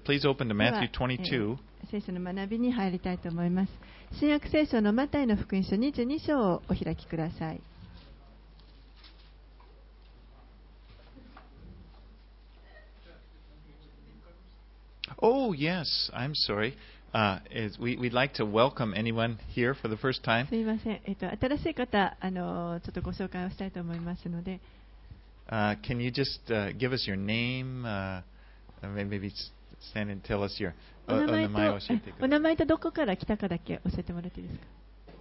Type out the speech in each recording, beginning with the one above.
Please open to では Matthew 22. 聖書の学びに入りたいと思います。新約聖書のマタイの福音書22章をお開きください。 Oh, yes, I'm sorry. We'd like to welcome anyone here for the first time. すみません。新しい方、ちょっとご紹介をしたいと思いますので、 Can you just give us your name? Maybe stand and tell us your お名前お名前を教えてください。 お名前とどこから来たかだけ教えてもらっていいですか。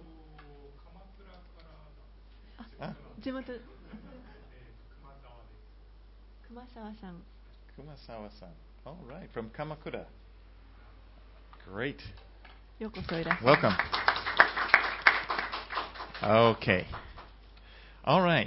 地元熊沢さん。 Kumasawa-san. All right, from Kamakura. Great. ようこそいらっしゃい。 Welcome. Okay. All right.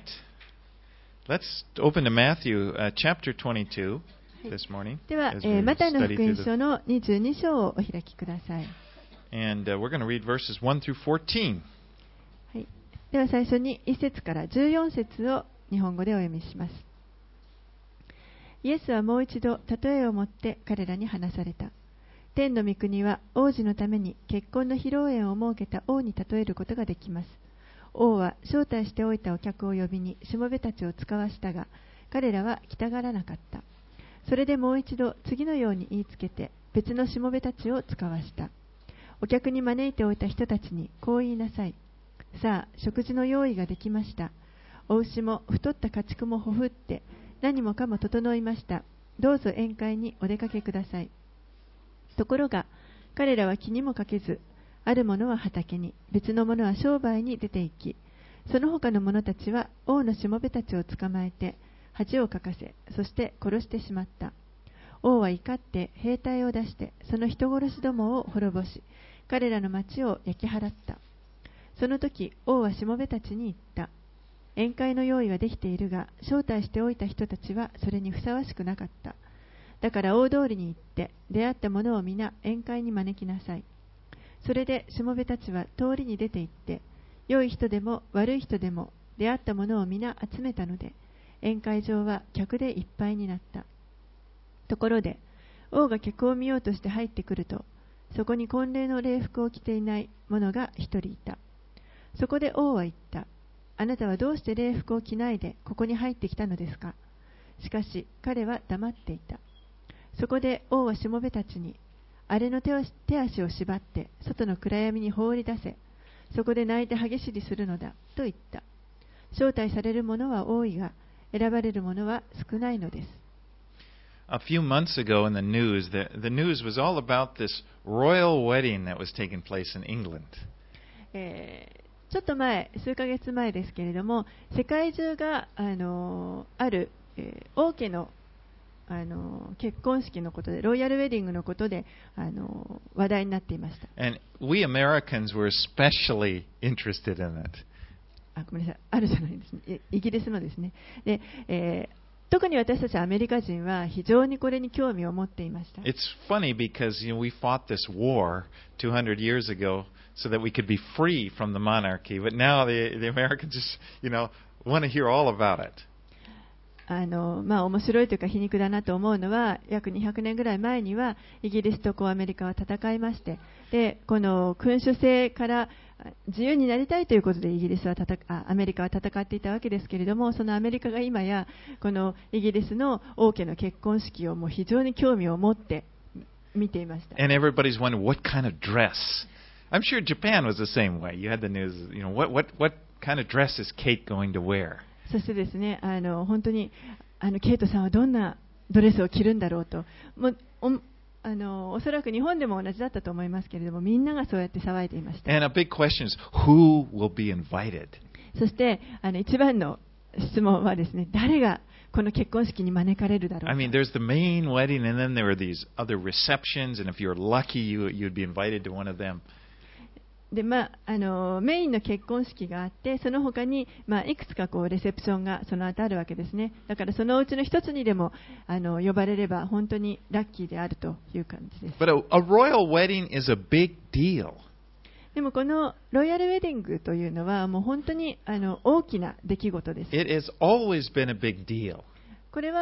Let's open to Matthew chapter 22 this morning. では、 as we マタイの study 福音 through 書の22章をお開きください。 And we're going to read verses 1 through 14. はい、では最初に1節から14節を日本語でお読みします。イエスはもう一度例えをもって彼らに話された。天の御国は王子のために結婚の披露宴を設けた王に例えることができます。王は招待しておいたお客を呼びにしもべたちを使わしたが、彼らは来たがらなかった。それでもう一度次のように言いつけて別のしもべたちを使わした。お客に招いておいた人たちにこう言いなさい。さあ、食事の用意ができました。お牛も太った家畜もほふって何もかも整いました。どうぞ宴会にお出かけください。ところが彼らは気にもかけず、ある者は畑に、別の者は商売に出て行き、その他の者たちは王のしもべたちを捕まえて恥をかかせ、そして殺してしまった。王は怒って兵隊を出してその人殺しどもを滅ぼし、彼らの町を焼き払った。その時王はしもべたちに言った。宴会の用意はできているが、招待しておいた人たちはそれにふさわしくなかった。だから大通りに行って出会った者を皆宴会に招きなさい。それでしもべたちは通りに出て行って、良い人でも悪い人でも出会った者を皆集めたので、宴会場は客でいっぱいになった。ところで王が客を見ようとして入ってくると、そこに婚礼の礼服を着ていない者が一人いた。そこで王は言った。あなたはどうして礼服を着ないでここに入ってきたのですか。しかし彼は黙っていた。そこで王はしもべたちに、あれの手足を縛って外の暗闇に放り出せ。そこで泣いて歯ぎしりするのだと言った。招待される者は多いが、選ばれる者は少ないのです。 A few months ago in the news was all about this royal wedding that was taking place in England. ちょっと前、数ヶ月前ですけれども、世界中がある、王家の結婚式のことで、ロイヤルウェディングのことで話題になっていました。 And we Americans were especially interested in it. ごめんなさい、あるじゃないですね。イギリスのですね。で、特に私たちアメリカ人は非常にこれに興味を持っていました。 It's funny because we fought this war 200 years ago so that we could be free from the monarchy, but now the Americans just, want to hear all about it. 面白いというか皮肉だなと思うのは、約200年ぐらい前にはイギリスとアメリカは戦いまして、でこの君主制から自由になりたいということでアメリカは戦っていたわけですけれども、そのアメリカが今やこのイギリスの王家の結婚式をもう非常に興味を持って見ていました。 And everybody's wondering what kind of dress. I'm sure Japan was the same way. You had the news, what kind of dress is Kate going to wear? そしてですね、本当にケイトさんはどんなドレスを着るんだろうと、おそらく日本でも同じだったと思いますけれども、みんながそうやって騒いでいました。 And a big question is, who will be invited? そして一番の質問はですね、誰がこの結婚式に招かれるだろうか。 I mean, there's the main wedding, and then there are these other receptions, and if you're lucky, you'd be invited to one of them. でメインの結婚式があって、その他に、いくつかレセプションがその後あるわけですね。だからそのうちの一つにでも呼ばれれば本当にラッキーであるという感じです。 But a royal wedding is a big deal. でもこのロイヤルウェディングというのはもう本当に大きな出来事です。 It has always been a big deal. これは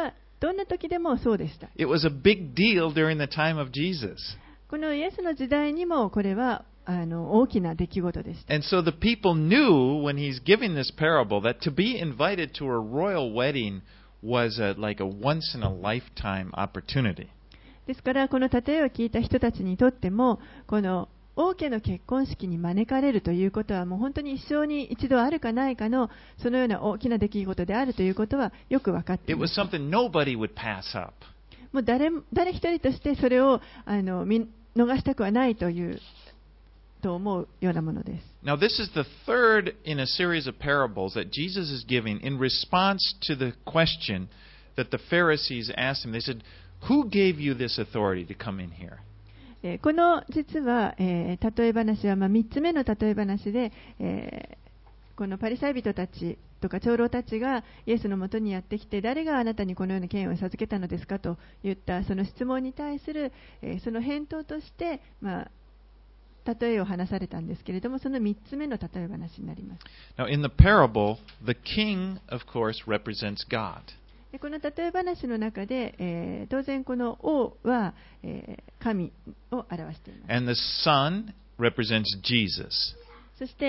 どんな時でもそうでした。 It was a big deal during the time of Jesus. このイエスの時代にもこれは大きな出来事でした。 And so the people knew when he's giving this parable that to be invited to a royal wedding was like a once in a lifetime opportunity. ですからこの例えを聞いた人たちにとっても、この王家の結婚式に招かれるということはもう本当に一生に一度あるかないかのそのような大きな出来事であるということはよく分かってい It ま was す。 something nobody would pass up. もう誰一人としてそれを見逃したくはないと思うようなものです。 Now, this is the third in a series of parables that Jesus is giving in response to the question that the Pharisees asked him. They said, "Who gave you this authority to come in here?" この実は、例え話は3つ目の例え話で、このパリサイ人たちとか長老たちがイエスのもとにやってきて、誰があなたにこのような権威を授けたのですかと言ったその質問に対する、その返答として、例えを話されたんですけれども、その3つ目の例え話になります。 Now, in the parable, the king, of course, represents God. この例え話の中で、当然この王は、神を表しています。 And the son represents Jesus. そして、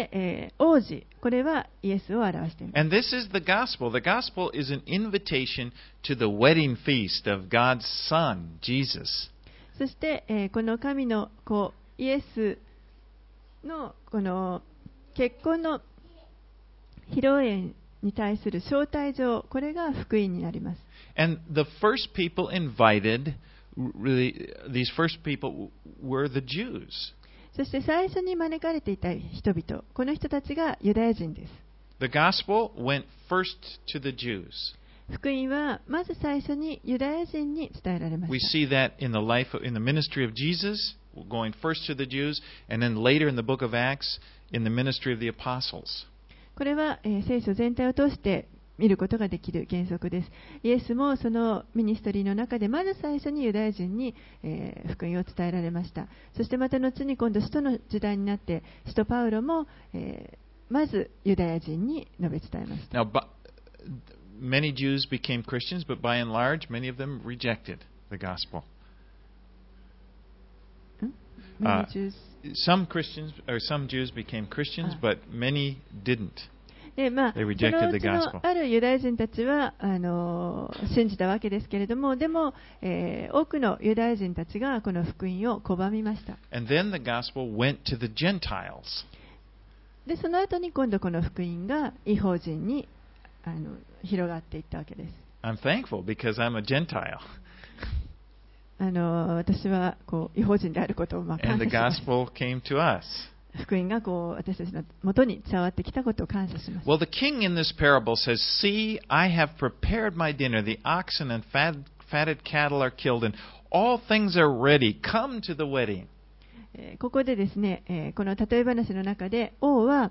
王子、これはイエスを表しています。 And this is the gospel. The gospel is an invitation to the wedding feast of God's son, Jesus. そして、この神の子イエスのこの結婚の披露宴に対する招待状、これが福音になります。 And the first people invited, really, these first people were the Jews. そして最初に招かれていた人々、この人たちがユダヤ人です。 The gospel went first to the Jews. 福音はまず最初にユダヤ人に伝えられま We した。 see that in the ministry of Jesus, going first to the Jews, and then later in the book of Acts, in the ministry of the apostles. これは、聖書全体を通して見ることができる原則です。イエスもそのミニストリーの中でまず最初にユダヤ人に、福音を伝えられました。そしてまた後に今度使徒の時代になって使徒パウロも、まずユダヤ人に述べ伝えました。 Now, many Jews became Christians, but by and large, many of them rejected the gospel. Many Jews Some Christians or some Jews became Christians, but many didn't. でその They う rejected the ちの gospel. あるユダヤ人たちは信じたわけですけれども、でも、多くのユダヤ人たちがこの福音を拒みました。 And then the gospel went to the Gentiles. でその後に今度この福音が異邦人に広がっていったわけです。 I'm thankful because I'm a Gentile. 私は異邦人であることを感 And 謝 the します。 gospel came to us. 福音が私たちのもとに伝わってきたことを感謝します。 Well, the king in this parable says, "See, I have prepared my dinner. The oxen and fatted cattle are killed, and all things are ready. Come to the wedding." ここでですね、この例え話の中で王は、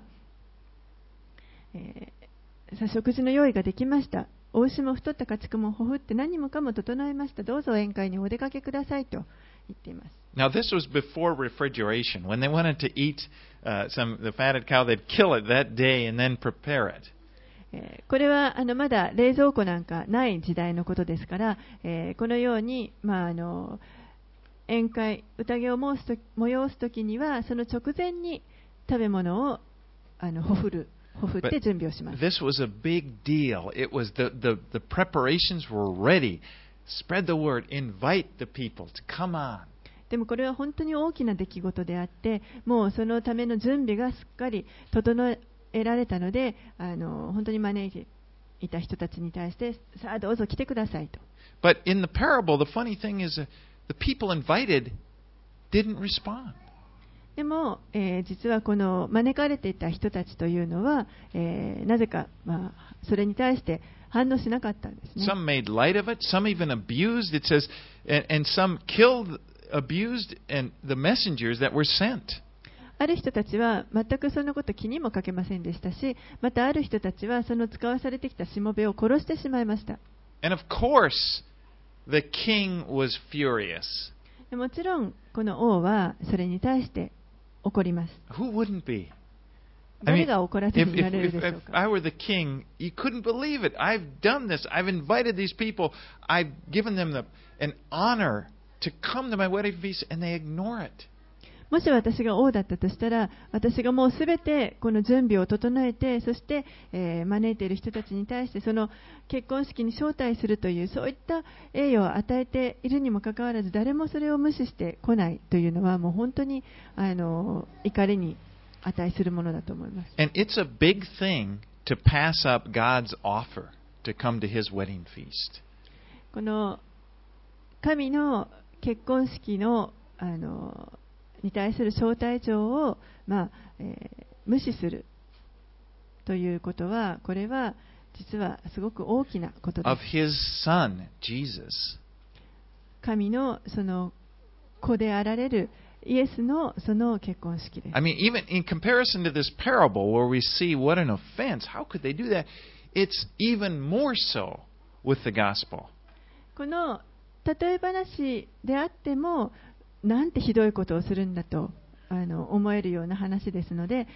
さあ食事の用意ができました。お牛も太った家畜もほふって何もかも整えました。どうぞ宴会にお出かけくださいと言っています。 Now, this was before refrigeration. When they wanted to eat the fatted cow, they'd kill it that day and then prepare it. これはまだ冷蔵庫なんかない時代のことですから、このように、宴会、宴を催すときにはその直前に食べ物をほふって準備をします。 This was a big deal. It was the preparations were ready. Spread the word. Invite the people to come on. でもこれは本当に大きな出来事であって、もうそのための準備がすっかり整えられたので、本当に招いていた人たちに対して、さあどうぞ来てくださいと。 But in the parable, the funny thing is the people invited didn't respond. でも、実はこの招かれていた人たちというのは、なぜか、それに対して反応しなかったんですね。 Some made light of it. Some even abused. It says, and some killed, abused, and the messengers that were sent. ある人たちは全くそのこと気にもかけませんでしたし、またある人たちはその使わされてきたしもべを殺してしまいました。 And of course, the king was furious. もちろんこの王はそれに対して怒ります。 Who wouldn't be? 誰が怒らせになれるでしょう if か。 I were the king, you couldn't believe it. I've done this. I've invited these people. I've given them an honor to come to my wedding feast, and they ignore it. もし私が王だったとしたら、私がもうすべてこの準備を整えて、そして、招いている人たちに対してその結婚式に招待するというそういった栄誉を与えているにもかかわらず、誰もそれを無視してこないというのは、もう本当に怒りに値するものだと思います。 And it's a big thing to pass up God's offer to come to His wedding feast. この神の結婚式のに対する招待状を、無視するということは、これは実はすごく大きなことで Of す。 His Son, Jesus. 神のその子であられるイエスのその結婚式です。 I mean, even in comparison to this parable where we see what an offense, how could they do that? It's even more so with the gospel. この例え話であっても、なんてひどいことをするんだと思えるような話ですので、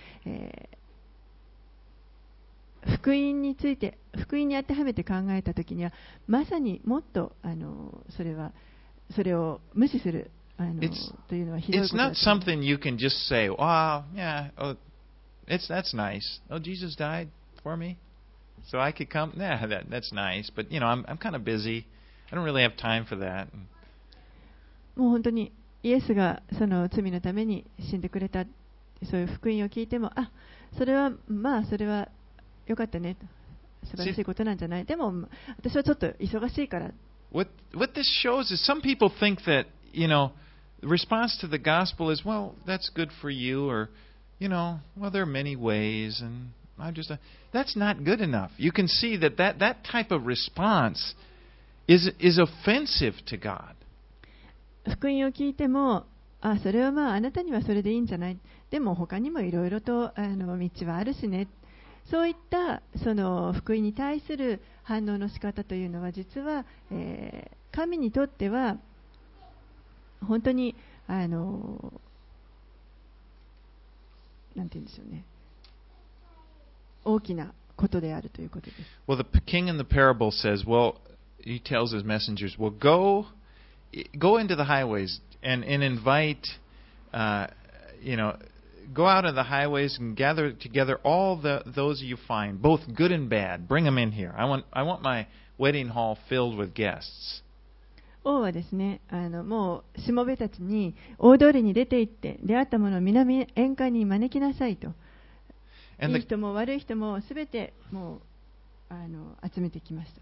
福音について、福音に当てはめて考えたときには、まさにもっとそれを無視するというのはひどい It's ことだ not と思います。 something you can just say, that's nice. Oh, Jesus died for me, so I could come. Yeah, that's nice. But I'm kind of busy. I don't really have time for that. もう本当にイエスがその罪のために死んでくれた、そういう福音を聞いても、それはよかったね、素晴らしいことなんじゃない。でも私はちょっと忙しいから。 What this shows is some people think that, the response to the gospel is, well, that's good for you, or, well, there are many ways, and that's not good enough. You can see that type of response is offensive to God. 福音を聞いても、それはあなたにはそれでいいんじゃない。でも他にもいろいろと道はあるしね。そういったその福音に対する反応の仕方というのは、実は、神にとっては本当になんて言うんでしょうね、大きなことであるということです。 Well, the king in the parable says, well, he tells his messengers, well, go into the highways and invite, go out of the highways and gather together all those you find, both good and bad. Bring them in here. I want my wedding hall filled with guests. 王はですね、もうしもべたちに大通りに出て行って出会ったものを南宴会に招きなさいと。いい人も悪い人もすべてもう集めてきました。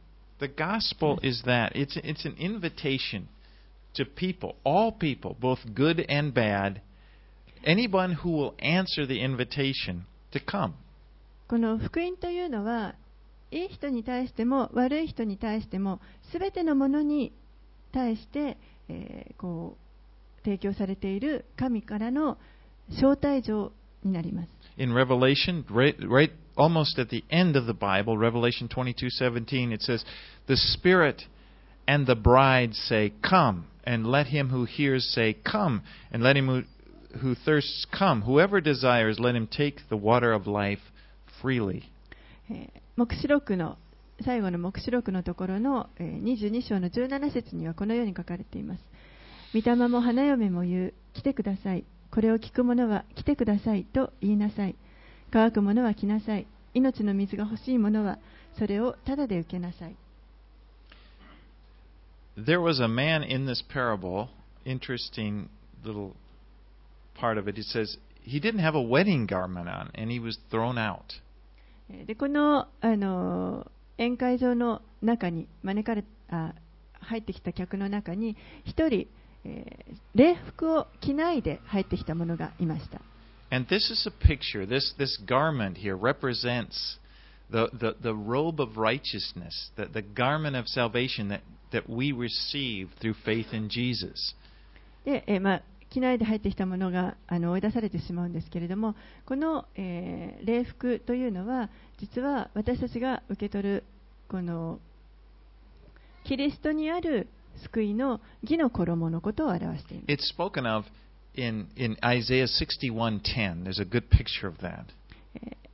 The gospel is that it's an invitation to people, all people, both good and bad, anyone who will answer the invitation to come. この福音というのは、いい人に対しても悪い人に対しても、すべてのものに対して、提供されている神からの招待状になります。 In Revelation, right almost at the end of the Bible, Revelation 22:17, it says, "The Spirit and the bride say, 'Come,' and let him who hears say, 'Come,' and let him who thirsts come. Whoever desires, let him take the water of life freely." 黙示録の最後の黙示録のところの22章の17節にはこのように書かれています。御霊も花嫁も言う、来てください。これを聞く者は来てくださいと言いなさい。乾く者は来なさい。命の水が欲しい者はそれをただで受けなさい。 There was a man in this parable, interesting little part of it. It says he didn't have a wedding garment on, and he was thrown out. でこの宴会場の中に入ってきた客の中に一人、礼服を着ないで入ってきた者がいました。 And this is a picture. This garment here represents the robe of righteousness, the garment of salvation that we receive through faith in Jesus. で、着ないで入ってきたものが追い出されてしまうんですけれども、この、礼服というのは実は私たちが受け取るこのキリストにある救いの義の衣のことを表しています。 It's spoken of in Isaiah 61:10. There's a good picture of that.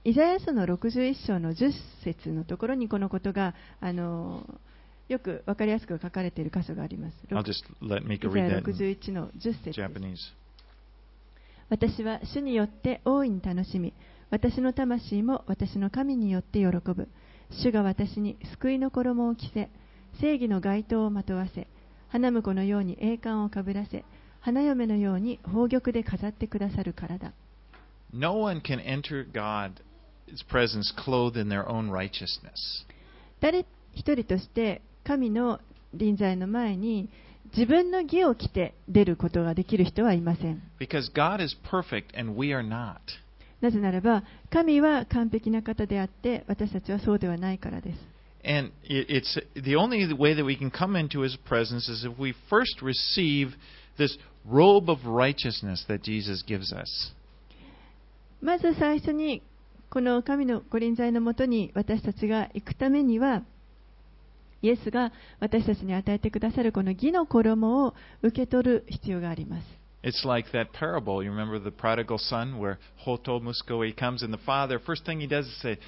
イザヤ書の61章の10節のところにこのことがよく分かりやすく書かれている箇所があります。 I'll just let Mika イザ read ヤ that 61の10節です。 in Japanese. 私は主によって大いに楽しみ、私の魂も私の神によって喜ぶ。主が私に救いの衣を着せ、正義の街灯をまとわせ、花婿のように栄冠をかぶらせ、花嫁のように宝玉で飾ってくださるからだ。 No one can enter God's presence clothed in their own righteousness. 誰一人として神の臨在の前に自分の義を着て出ることができる人はいません。 Because God is perfect and we are not. なぜならば、神は完璧な方であって、私たちはそうではないからです。 And it's the only way that we can come into His presence is if we first receive this robe of righteousness that Jesus gives us. まず最初に、この神のご臨在のもとに私たちが行くためには、イエスが私たちに与えてくださるこの義の衣を受け取る必要があります。 It's like that parable. You remember the prodigal son where Hoto Musko, he comes and the father, first thing he does is say,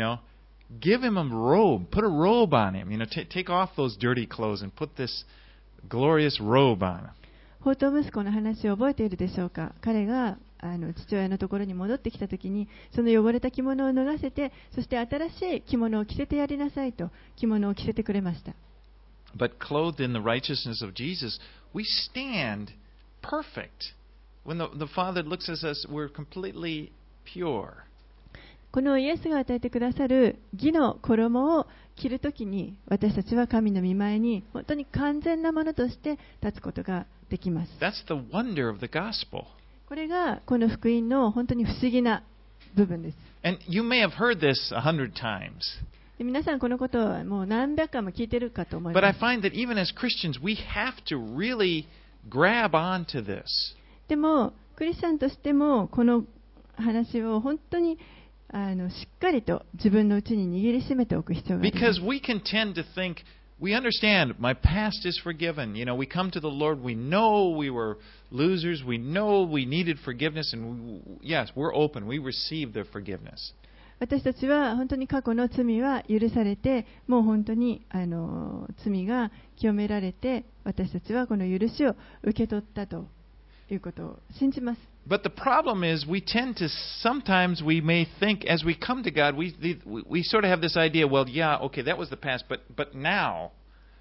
give him a robe, put a robe on him. Take off those dirty clothes and put this glorious robe on him. 放蕩息子の話を覚えているでしょうか。彼が父親のところに戻ってきたときに、その汚れた着物を脱がせて、そして新しい着物を着せてやりなさいと着物を着せてくれました。 But clothed in the righteousness of Jesus, we stand perfect. When the Father looks at us, we're completely pure. このイエスが与えてくださる義の衣を着るときに、私たちは神の御前に本当に完全なものとして立つことができます。 That's the wonder of the gospel. これがこの福音の本当に不思議な部分です。 And you may have heard this 100 times. で皆さんこのことはもう何百回も聞いてるかと思いま But I す。 find that even as Christians, we have to really grab onto this. でもクリスチャンとしてもこの話を本当にしっかりと自分のうちに握りしめておく必要があります。 Because we can tend to think, we understand my past is forgiven. We come to the Lord, we know we were losers, we know we needed forgiveness, and yes, we're open, we receive the forgiveness. 私たちは本当に過去の罪は許されて、もう本当に罪が清められて、私たちはこの許しを受け取ったということを信じます。 But the problem is, sometimes we may think as we come to God, we sort of have this idea, well, yeah, okay, that was the past, but now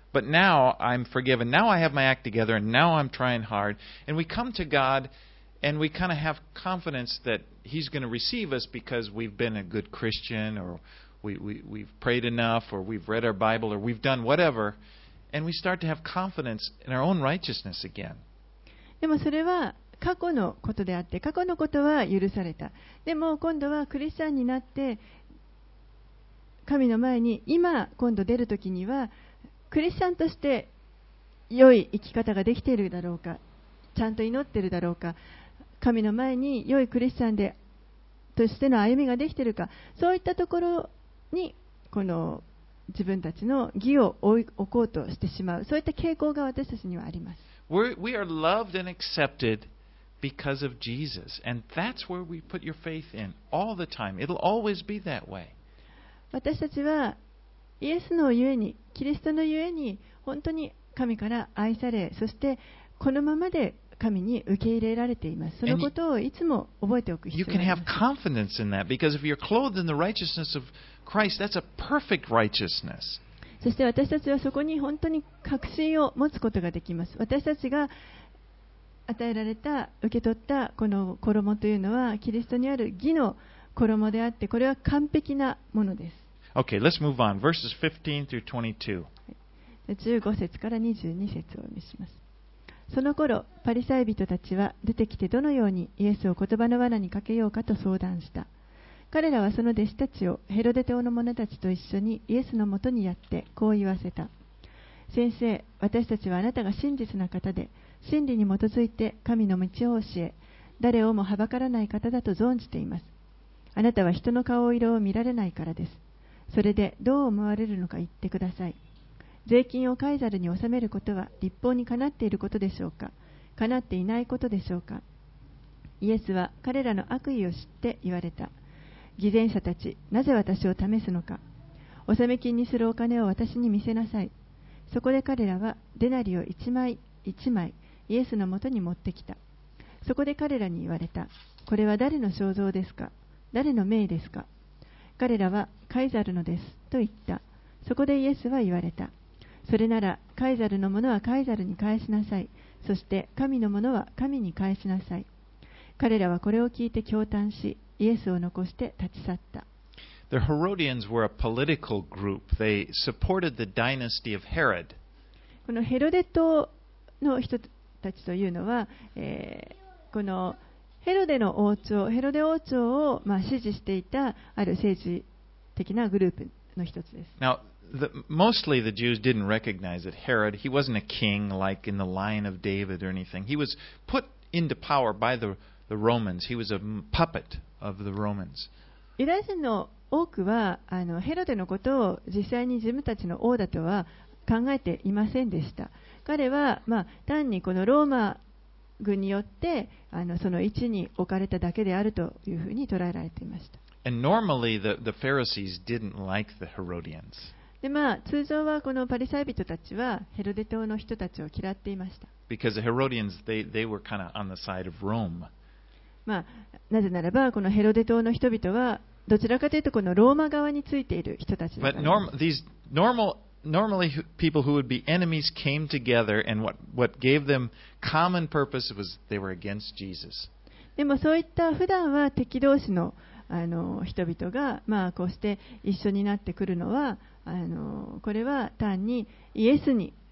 I'm forgiven. Now I have my act together, and now I'm trying hard. And we come to God, and we kind of have confidence that He's going to receive us because we've been a good Christian, or we've prayed enough, or we've read our Bible, or we've done whatever. And we start to have confidence in our own righteousness again. でもそれは過去のことであって、過去のことは許された。でも今度はクリスチャンになって神の前に今度出るときにはクリスチャンとして良い生き方ができているだろうか、ちゃんと祈っているだろうか、神の前に良いクリスチャンとしての歩みができているか、そういったところにこの自分たちの義を置こうとしてしまう、そういった傾向が私たちにはあります。 We are loved and accepted because of Jesus. And that's where we put your faith in all the time. It'll always be that way. 私たちはイエスのゆえに、キリストのゆえに本当に神から愛され、そしてこのままで神に受け入れられています。そのことをいつも覚えておく必要があります。 You can have confidence in that because if you're clothed in the righteousness of Christ, that's a perfect righteousness. そして私たちはそこに本当に確信を持つことができます。私たちが与えられた、受け取ったこの衣というのはキリストにある義の衣であって、これは完璧なものです。 Okay, let's move on. Verses 15 through 22. 15節から22節をお読みします。その頃、パリサイ人たちは出てきてどのようにイエスを言葉の罠にかけようかと相談した。彼らはその弟子たちをヘロデテ王の者たちと一緒にイエスのもとにやってこう言わせた。先生、私たちはあなたが真実な方で、真理に基づいて神の道を教え、誰をもはばからない方だと存じています。あなたは人の顔色を見られないからです。それでどう思われるのか言ってください。税金をカイザルに納めることは律法にかなっていることでしょうか、かなっていないことでしょうか。イエスは彼らの悪意を知って言われた。 偽善者たち、なぜ私を試すのか。納め金にするお金を私に見せなさい。そこで彼らはデナリを一枚一枚イエスのもとに持ってきた。そこで彼らに言われた。これは誰の肖像ですか？誰の名ですか？彼らはカイザルのですと言った。そこでイエスは言われた。それならカイザルのものはカイザルに返しなさい。そして神のものは神に返しなさい。彼らはこれを聞いて驚嘆し、イエスを残して立ち去った。 The Herodians were a political group. They supported the dynasty of Herod. このヘロデ党の人たちというのは、このヘロデ王朝を支持していたある政治的なグループの一つです。 Now, mostly the Jews didn't recognize that Herod, he wasn't a king like in the line of David or anything. He was put into power by the Romans. He was a puppet of the Romans. ユダヤ人の多くはヘロデのことを実際に自分たちの王だとは考えていませんでした。彼は、単にこのローマ軍によってその位置に置かれただけであるというふうに捉えられていました。 And normally the Pharisees didn't like the Herodians. で通常はこのパリサイ人たちはヘロデ党の人たちを嫌っていました。 Because the Herodians, they were kind of on the side of Rome. なぜならばこのヘロデ党の人々はどちらかというとこのローマ側についている人たちだからです。 But normally people who would be enemies came together, and what gave them common purpose was they were against Jesus. でもそういった普段は敵同士の人々がこうして一緒になってくるのはこれは単にイエスに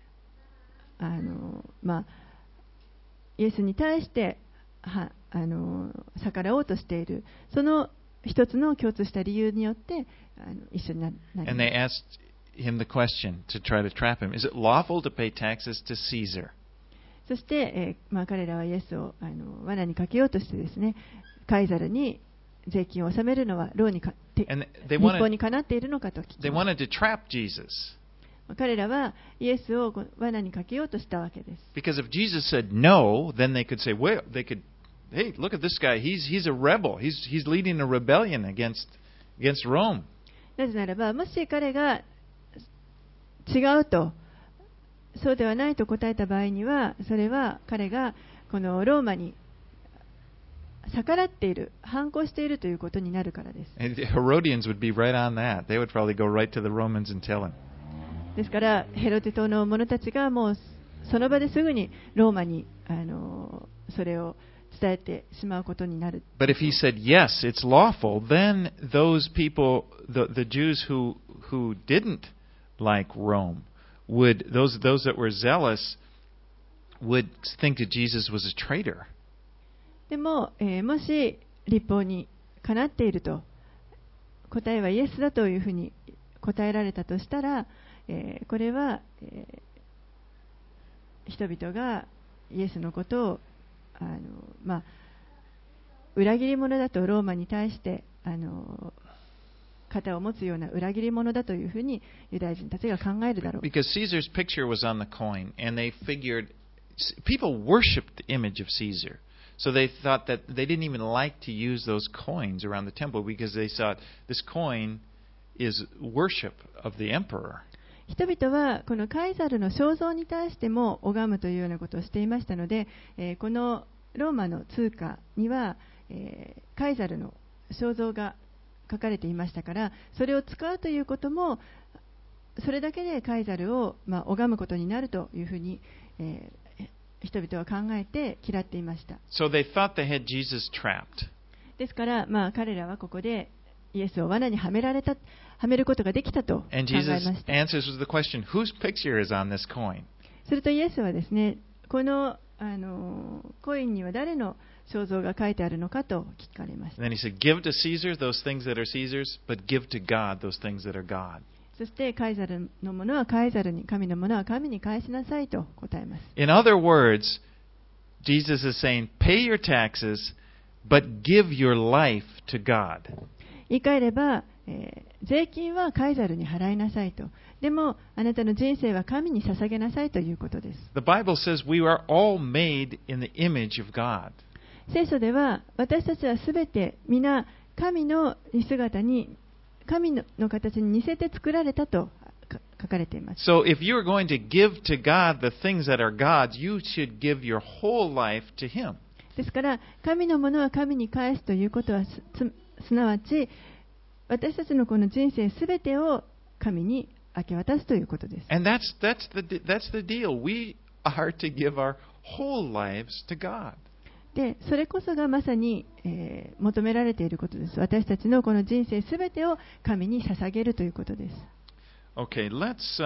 イエスに対して逆らおうとしているその一つの共通した理由によって一緒になります。 And they asked him the question to try to trap him. Is it lawful to pay taxes to Caesar? そして、彼らはイエスを罠にかけようとしてですね、カイザルに税金を納めるのは律法にかなっているのかと聞き They ます。 wanted to trap Jesus. 彼らはイエスを罠にかけようとしたわけです。 Because if Jesus said no, then they could say, well, hey, look at this guy. He's a rebel. He's leading a rebellion against Rome. なぜならば、もし彼が違うと、そうではないと答えた場合には、それは彼がこのローマに逆らっている、反抗しているということになるからです。 And the Herodians would be right on that. They would probably go right to the Romans and tell him. ですから、ヘロデ党の者たちがもうその場ですぐにローマにそれを伝えてしまうことになる。 But if he said yes, it's lawful, then those people, the Jews who didn't like Rome, those that were zealous would think that Jesus was a traitor. でも、もし律法にかなっていると答えはイエスだというふうに答えられたとしたら、これは、人々がイエスのことを裏切り者だとローマに対して肩を持つような裏切り者だというふうにユダヤ人たちが考えるだろう。 Because Caesar's picture was on the coin, and they figured people worshipped the image of Caesar. So they thought that they didn't even like to use those coins around the temple because they thought this coin is worship of the emperor. 人々はこのカイザルの肖像に対しても拝むというようなことをしていましたので、このローマの通貨には、カイザルの肖像が書かれていましたから、それを使うということもそれだけでカイザルを拝むことになるというふうに、人々は考えて嫌っていました。 So they thought they had Jesus trapped. ですから、彼らはここでイエスを罠にはめることができたと考え And ま Jesus した。 answers with the question, whose picture is on this coin? するとイエスはですね、このコインには誰の肖像が書いてあるのかと聞かれました。 And then he said, give to Caesar those things that are Caesar's, but give to God those things that are God. そしてカイザルのものはカイザルに、神のものは神に返しなさいと答えます。 In other words, Jesus is saying, pay your taxes, but give your life to God. 言い換えれば、税金はカイザルに払いなさいと。でもあなたの人生は神に捧げなさいということです。 The Bible says we are all made in the image of God. 聖書では私たちはすべて皆神の姿に、神の形に似せて作られたと書かれています。 So if you're going to give to God the things that are God's, you should give your whole life to Him. ですから、神のものは神に返すということは すなわち、私たちのこの人生すべてを神に明け渡すということです。 And that's the deal. We are to give our whole lives to God. で、それこそがまさに、求められていることです。私たちのこの人生すべてを神に捧げるということです。 Okay, let's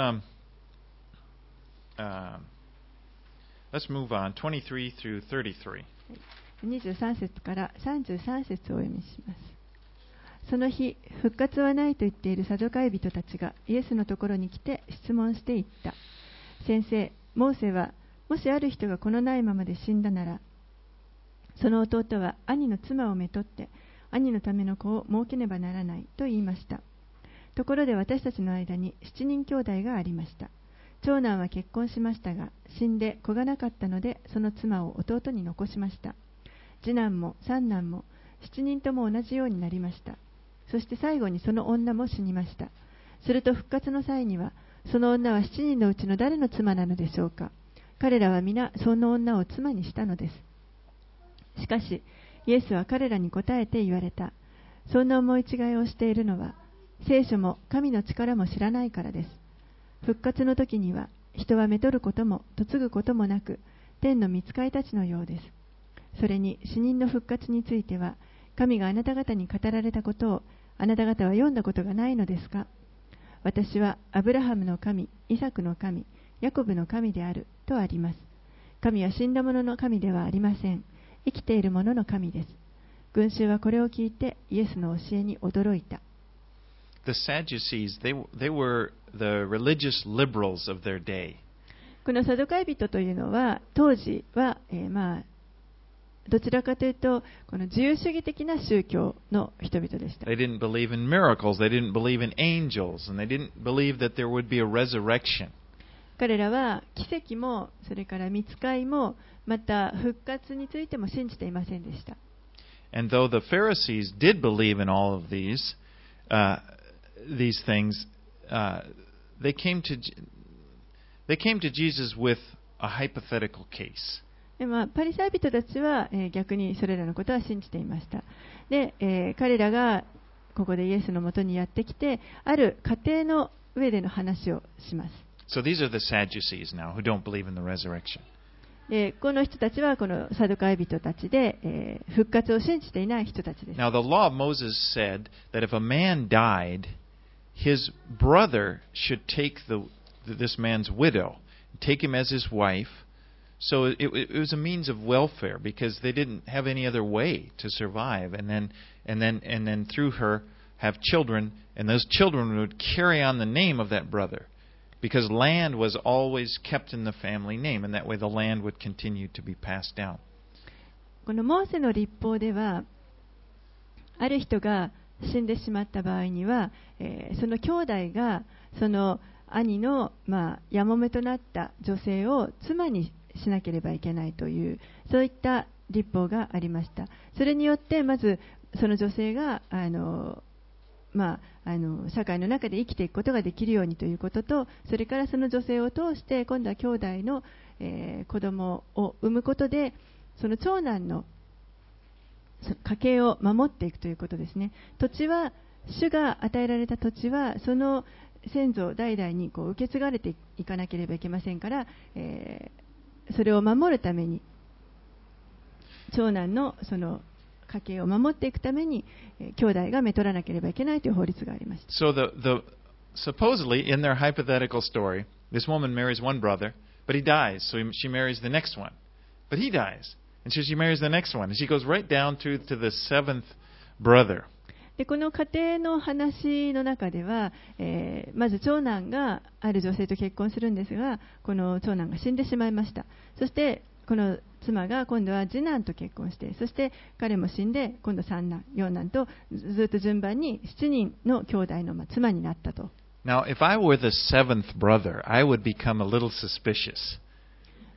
move on. 23 through 33. 23節から33節をお読みします。その日、復活はないと言っているサドカイ人たちがイエスのところに来て質問していった。先生、モーセはもしある人が子のないままで死んだなら、その弟は兄の妻をめとって兄のための子を設けねばならないと言いました。ところで私たちの間に7人兄弟がありました。長男は結婚しましたが死んで子がなかったので、その妻を弟に残しました。次男も三男も7人とも同じようになりました。そして最後にその女も死にました。すると復活の際には、その女は7人のうちの誰の妻なのでしょうか。彼らは皆その女を妻にしたのです。しかし、イエスは彼らに答えて言われた。そんな思い違いをしているのは、聖書も神の力も知らないからです。復活の時には、人はめとることも嫁ぐこともなく、天の御使いたちのようです。それに死人の復活については、神があなた方に語られたことを、あなた方は読んだことがないのですか。私はアブラハムの神、イサクの神、ヤコブの神であるとあります。神は死んだ者の神ではありません。生きている者の神です。群衆はこれを聞いてイエスの教えに驚いた。 The Sadducees, they were the religious liberals of their day. このサドカイ人というのは、当時は、どちらかというと、この自由主義的な宗教の人々でした。 They didn't believe in miracles, they didn't believe in angels, and they didn't believe that there would be a resurrection. 彼らは奇跡も、それから御使いも、また復活についても信じていませんでした。 And though the Pharisees did believe in all of these things, they came to Jesus with a hypothetical case. パリサイ人たちは、逆にそれらのことは信じていました。で、彼らがここでイエスのもとにやってきて、ある家庭の上での話をします。 So these are the Sadducees now who don't believe in the resurrection. この人たちはこのサドカイ人たちで、復活を信じていない人たちです。 Now the law of Moses said that if a man died, his brother should take this man's widow, take him as his wife. So it was a means of welfare because they didn't have any other way to survive, and then through her have children, and those children would carry on the name of that brother, because land was always kept in the family name, and that way the land would continue to be passed down. このモーセの律法では、ある人が死んでしまった場合には、その兄弟がその兄のやもめとなった女性を妻にしなければいけないという、そういった律法がありました。それによってまずその女性が社会の中で生きていくことができるようにということと、それからその女性を通して今度は兄弟の、子供を産むことで、その長男の家系を守っていくということですね。土地は、主が与えられた土地はその先祖代々に受け継がれていかなければいけませんから、それを守るために、長男のその家計を守っていくために、兄弟がめとらなければいけないという法律がありました。 So supposedly in their hypothetical story, this woman marries one brother, but he dies, so she marries the next one, but he dies, and so she marries the next one, and she goes right down to the seventh brother. でこの家庭の話の中では、まず長男がある女性と結婚するんですが、この長男が死んでしまいました。そしてこの妻が今度は次男と結婚して、そして彼も死んで、今度三男、四男とずっと順番に7人の兄弟の妻になったと。 Now, if I were the seventh brother, I would become a little suspicious.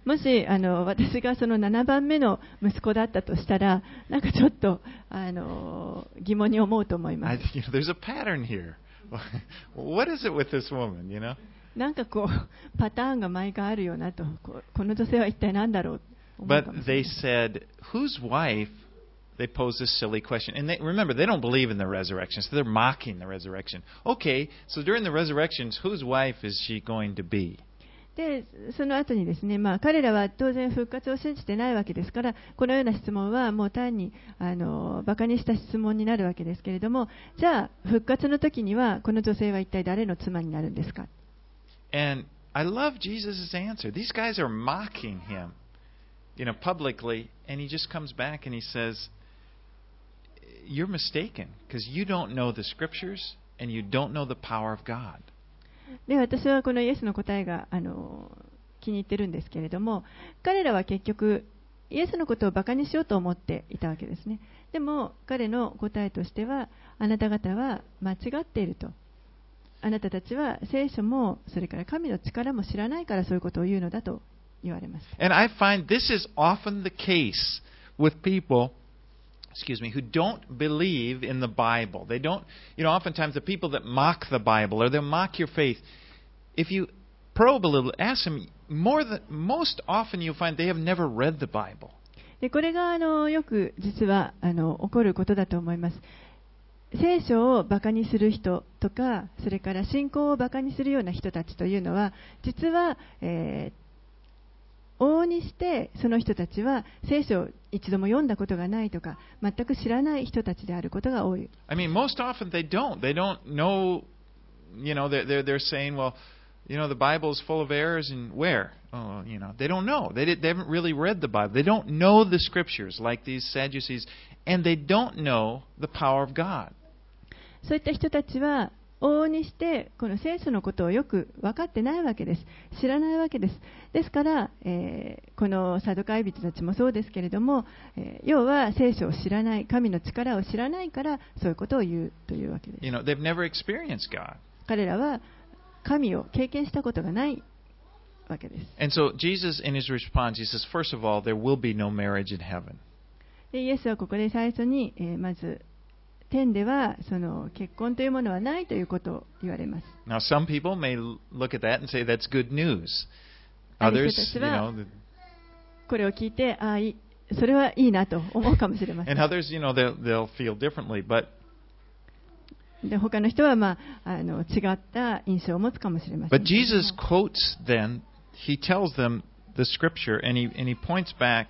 もし私がその7番目の息子だったとしたら、なんかちょっと疑問に思うと思います。 There's a pattern here. What is it with this woman, you know? なんかこうパターンが毎回あるよなと、この女性は一体何だろうと思うかも But しれ they ない。 said, whose wife? They posed this silly question. And remember, they don't believe in the resurrection, so they're mocking the resurrection. Okay, so during the resurrections, whose wife is she going to be? でその後にですね、彼らは当然復活を信じてないわけですから、このような質問はもう単にバカにした質問になるわけですけれども、じゃあ復活の時にはこの女性は一体誰の妻になるんですか。 And I love Jesus' answer. These guys are mocking him, publicly, and he just comes back and he says, "You're mistaken, because you don't know the scriptures and you don't know the power of God." で私はこのイエスの答えが気に入ってるんですけれども、彼らは結局イエスのことをバカにしようと思っていたわけですね。でも彼の答えとしては、あなた方は間違っていると。あなたたちは聖書もそれから神の力も知らないからそういうことを言うのだと言われました。 And I find this is often the case with people, who don't believe in the Bible. They don't, oftentimes the people that mock the Bible or they'll mock your faith, if you probe a little, ask them, most often you'll find they have never read the Bible. でこれがよく実は起こることだと思います。聖書をバカにする人とか、それから信仰をバカにするような人たちというのは、実は、往々にしてその人たちは聖書を一度も読んだことがないとか、全く知らない人たちであることが多い。 I mean, most often they don't. They don't know, they're saying, well, the Bible is full of errors, and where? Oh, they don't know. They haven't really read the Bible. They don't know the scriptures like these Sadducees, and they don't know the power of God. そういった人たちは往々にしてこの聖書のことをよく分かってないわけです。知らないわけです。ですから、このサドカイ人たちもそうですけれども、要は聖書を知らない、神の力を知らないからそういうことを言うというわけです。 They've never experienced God. 彼らは神を経験したことがないわけです。 And so Jesus, in his response, he says, first of all, there will be no marriage in heaven. でイエスはここで最初に、まず天ではその結婚というものはないということを言われます。 Now, some people may look at that and say that's good news. ある Others, 人たちはこれを聞いて、それはいいなと思うかもしれませ and ん。 others, they'll feel differently. But で他の人は、違った印象を持つかもしれません。 But Jesus quotes then, he tells them the scripture, and he points back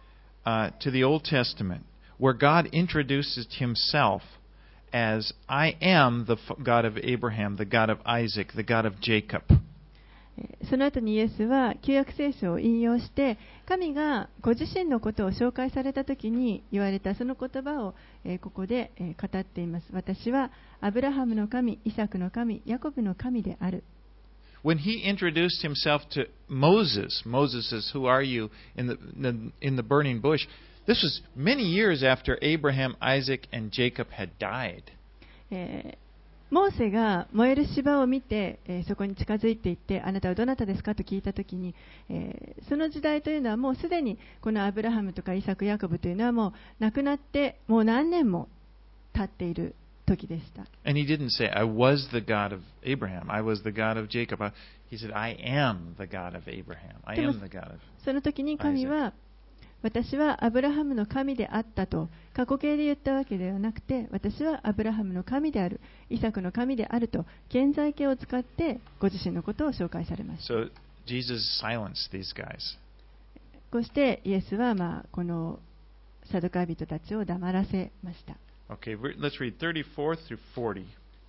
to the Old Testament, where God introduces himself as, I am the God of Abraham, the God of Isaac, the God of Jacob. その後にイエスは旧約聖書を引用して、神がご自身のことを紹介されたときに言われたその言葉をここで語っています。私はアブラハムの神、イサクの神、ヤコブの神である。 When he introduced himself to Moses, Moses says, "Who are you?" in the burning bush. This was many years after Abraham, Isaac, and Jacob had died. モーセが燃える芝を見て、そこに近づいていって、あなたはどなたですかと聞いたときに、その時代というのはもうすでにこのアブラハムとかイサク、ヤコブというのはもう亡くなってもう何年も経っている時でした。 And he didn't say, I was the God of Abraham, I was the God of Jacob. He said, I am the God of Abraham, I am the God of その時に神は、私はアブラハムの神であったと過去形で言ったわけではなくて、私はアブラハムの神である、イサクの神であると現在形を使ってご自身のことを紹介されました。 So Jesus silenced these guys. こうしてイエスはこのサドカイ人たちを黙らせました。 Okay, let's read 34 through 40.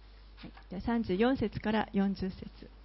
34節から40節。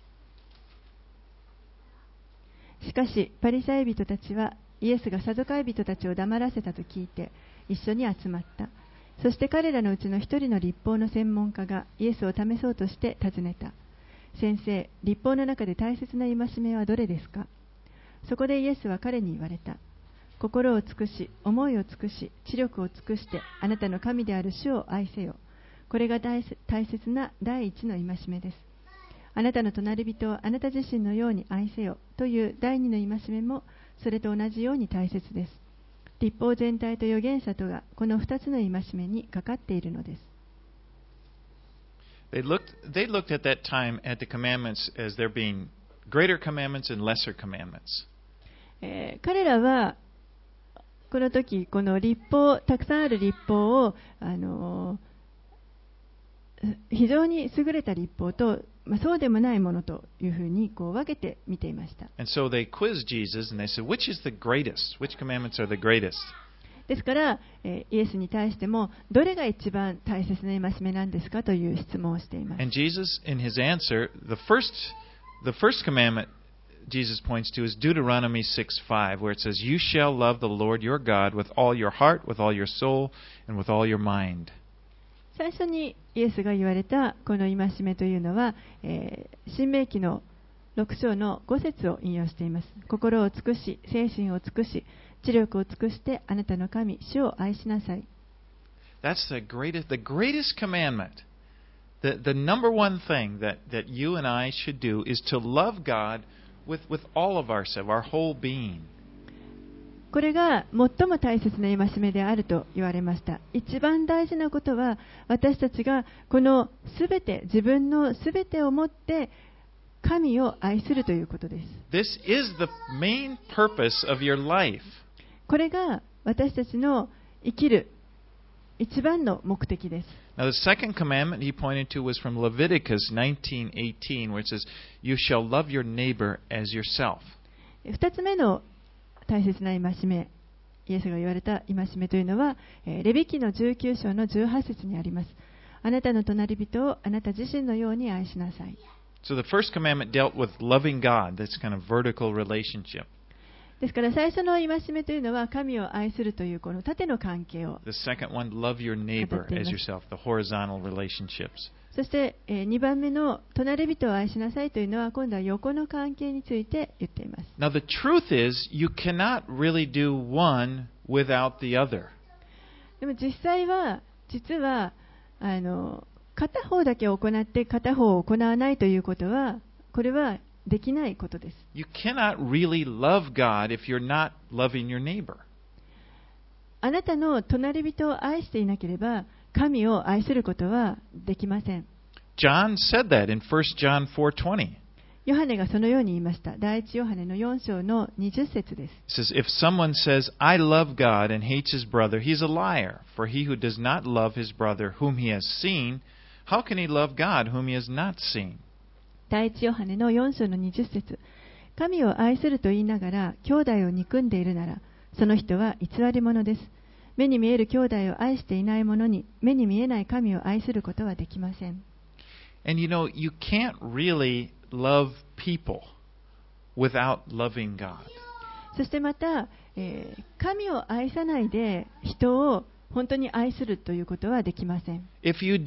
しかしパリサイ人たちはイエスがサドカイ人たちを黙らせたと聞いて一緒に集まった。そして彼らのうちの一人の律法の専門家がイエスを試そうとして尋ねた。先生、律法の中で大切な戒めはどれですか？そこでイエスは彼に言われた。心を尽くし、思いを尽くし、知力を尽くしてあなたの神である主を愛せよ。これが大切な第一の戒めです。あなたの隣人をあなた自身のように愛せよという第二の戒めもそれと同じように大切です。律法全体と預言者とがこの2つの戒めにかかっているのです。 They looked at that time at the commandments as there being greater commandments and lesser commandments. 彼らはこの時この律法、たくさんある律法を非常に優れた律法と、そうでもないものというふうにこう分けて見ていました。 And so they quizzed Jesus and they said, "Which is the greatest? Which commandments are the greatest?" ですから、イエスに対してもどれが一番大切な戒めなんですかという質問をしています。 And Jesus, in his answer, the first commandment Jesus points to is Deuteronomy 6:5, where it says, "You shall love the Lord your God with all your heart, with all your soul, and with all your mind." 最初にイエスが言われたこの戒めというのは、申命記の6章の5節を引用しています。心を尽くし、精神を尽くし、知力を尽くしてあなたの神、主を愛しなさい。 That's the greatest commandment. The number one thing that you and I should do is to love God with all of ourselves, our whole being. これが最も大切な戒めであると言われました。一番大事なことは、私たちがこのすべて、自分のすべてをもって神を愛するということです。 This is the main purpose of your life. これが私たちの生きる一番の目的です。 Now, the second commandment he pointed to was from Leviticus 19:18, where it says, "You shall love your neighbor as yourself." 二つ目の大切な戒め、イエスが言われた戒めというのは、レビ記の19章の18節にあります。あなたの隣人をあなた自身のように愛しなさい。 So the first commandment dealt with loving God, this kind of vertical relationship. ですから最初の戒めというのは神を愛するというこの縦の関係を。 The second one, love your neighbor as yourself, the horizontal relationships. そして2番目の隣人を愛しなさいというのは今度は横の関係について言っています。 Now the truth is, you cannot really do one without the other. でも実は片方だけ行って片方を行わないということはこれはできないことです。 You cannot really love God if you're not loving your neighbor. あなたの隣人を愛していなければ神を愛することはできません。 John said that in 1 John 4:20. ヨハネがそのように言いました。第一ヨハネの4章の20節です。 It says, "If someone says, 'I love God' and hates his brother, he's a liar. For he who does not love his brother whom he has seen, how can he love God whom he has not seen?" 第一ヨハネの4章の20節、神を愛すると言いながら兄弟を憎んでいるなら、その人は偽り者です。目に見える兄弟を愛していない者に目に見えない神を愛することはできません。 And you know, you can't really love people without loving God. そしてまた、神を愛さないで人を本当に愛するということはできません。 If you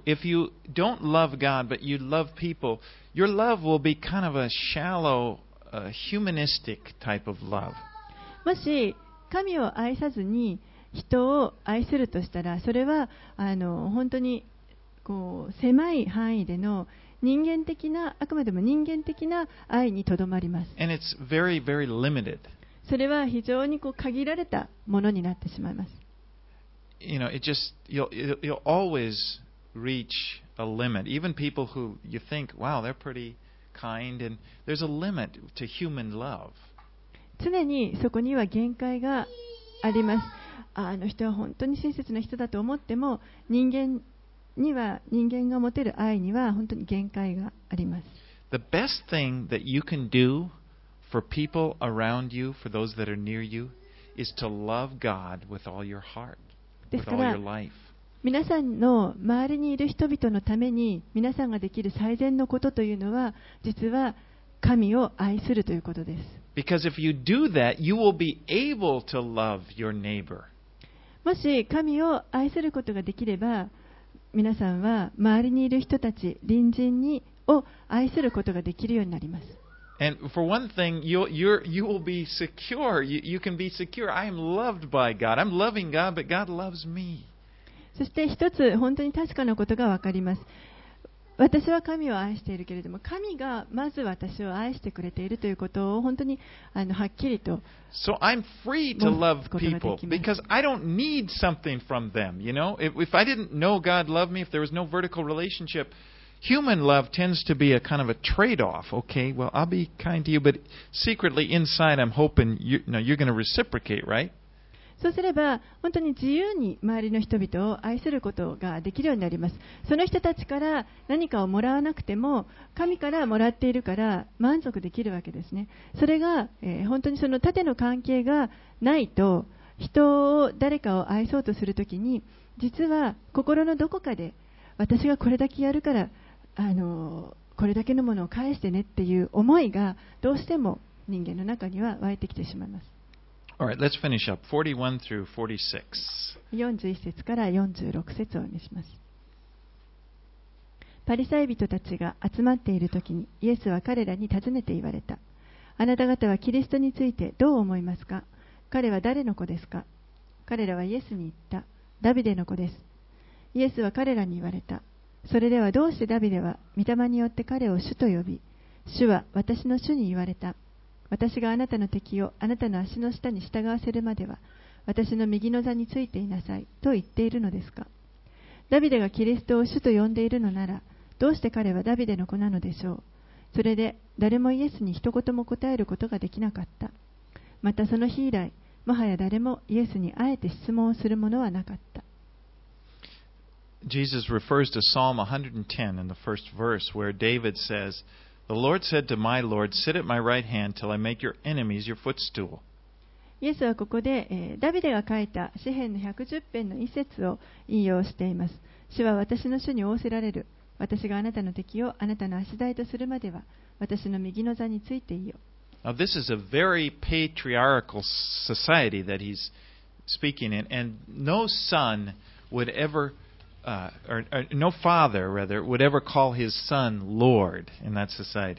don't love God, but you love people, your love will be kind of a shallow, humanistic type of love. もし神を愛さずに人を愛するとしたら、それは本当にこう狭い範囲での人間的な、あくまでも人間的な愛にとどまります。 And it's very, very limited. それは非常にこう限られたものになってしまいます。 You know, you'll always reach a limit. Even people who you think, wow, they're pretty kind, and there's a limit to human love. 常にそこには限界があります。あの人は本当に親切な人だと思っても、人間が持てる愛には本当に限界があります。 The best thing that you can do for people around you, for those that are near you, is to love God with all your heart, です with か all ら your life. 皆さんの周りにいる人々のために皆さんができる最善のことというのは、実は神を愛するということです。 Because if you do that, you will be able to love your neighbor. もし神を愛することができれば、皆さんは周りにいる人たち、隣人を愛することができるようになります。 And for one thing, you will be secure. You can be secure. I am loved by God. I'm loving God, but God loves me. そして一つ本当に確かなことが分かります。 私は神を愛しているけれども、神がまず私を愛してくれているということを本当にはっきりと So I'm free to love people because I don't need something from them. You know, if I didn't know God loved me, if there was no vertical relationship, human love tends to be a kind of a trade-off. Okay, well, I'll be kind to you, but secretly inside I'm hoping you're going to reciprocate, right? そうすれば本当に自由に周りの人々を愛することができるようになります。その人たちから何かをもらわなくても神からもらっているから満足できるわけですね。それが、本当にその縦の関係がないと、人を誰かを愛そうとするときに実は心のどこかで私がこれだけやるからこれだけのものを返してねっていう思いがどうしても人間の中には湧いてきてしまいます。 All right, let's finish up. 41 through 46. 41節から46節をお読みします。パリサイ人たちが集まっているときにイエスは彼らに尋ねて言われた。あなた方はキリストについてどう思いますか？彼は誰の子ですか？彼らはイエスに言った。ダビデの子です。イエスは彼らに言われた。それではどうしてダビデは御霊によって彼を主と呼び、主は私の主に言われた。私があなたの敵をあなたの足の下に従わせるまでは私の右の座についていなさいと言っているのですか？ダビデがキリストを主と呼んでいるのならどうして彼はダビデの子なのでしょう。それで誰もイエスに一言も答えることができなかった。またその日以来もはや誰もイエスにあえて質問をするものはなかった。 Jesus refers to Psalm 110 in the first verse where David says, The Lord said to my Lord, Sit at my right hand till I make your enemies your footstool. イエスはここで、ダビデが書いた詩編の110編の一節を引用しています。主は私の主に仰せられる。私があなたの敵をあなたの足台とするまでは私の右の座についていよ。 Now this is a very patriarchal society that he's speaking in, and no son would ever, or no father rather, would ever call his son Lord in that society.